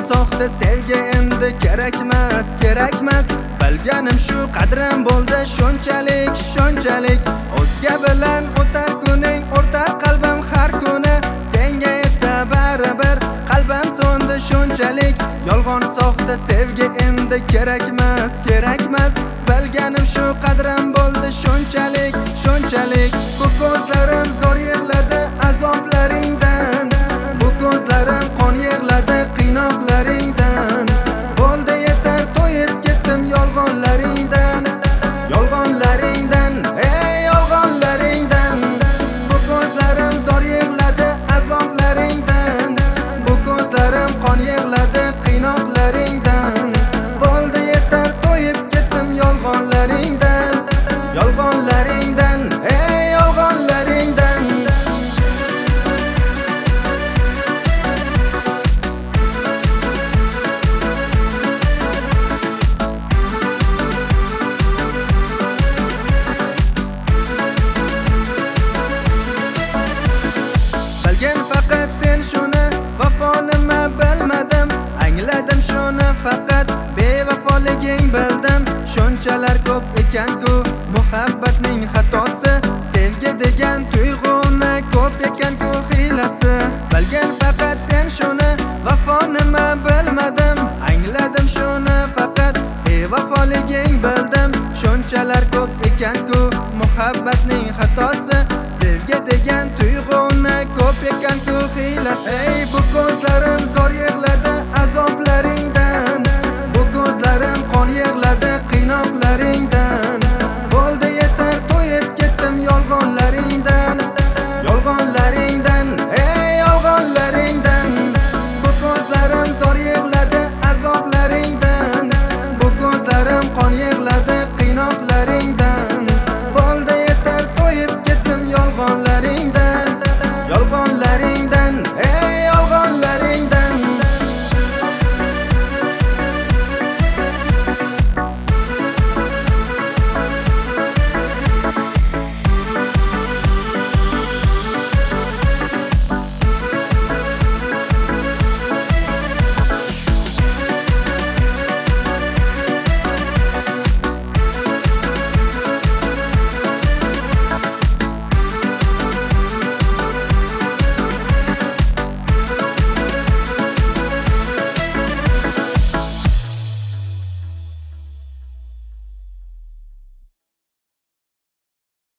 soxta sevgi endi kerakmas, kerakmas. Bilganim shu qadrim bo'ldi shunchalik. O'zga bilan o'tar kuning, o'rtar qalbim har kuni. Senga esa baribir qalbim so'ndi shunchalik. Yolg'on soxta sevgi endi kerakmas. Bilganim shu qadrim bo'ldi shunchalik. Bu ko'zlarim zo'r yig'ladi azoblaringdan. Bu ko'zlarim qon yig'ladi qiynoqlaringdan. Bo'ldi yetar, to'yib ketdim yolg'onlaringdan. Ey yolg'onlaringdan. Bu ko'zlarim zo'r yig'ladi azoblaringdan. Bu ko'zlarim qon yig'ladi qiynoqlaringdan. Bo'ldi yetar, to'yib ketdim yolg'onlaringdan. Ey yolg'onlaringdan. Bilgan faqat sen shuni, vafo nima bilmadim. Angladim shuni faqat bevafoliging bildim. Shunchalar ko'p ekan-ku muhabbatning xatosi. Sevgi degan tuyg'uni ko'p ekan-ku hiylasi. Bilgan faqat sen shuni, vafo nima bilmadim. Angladim shuni faqat bevafoliging bildim. Shunchalar ko'p ekan-ku muhabbatning xatosi. Sevgi degan tuyg'uni ko'p ekan-ku hiylasi. Ey bu ko'zlarim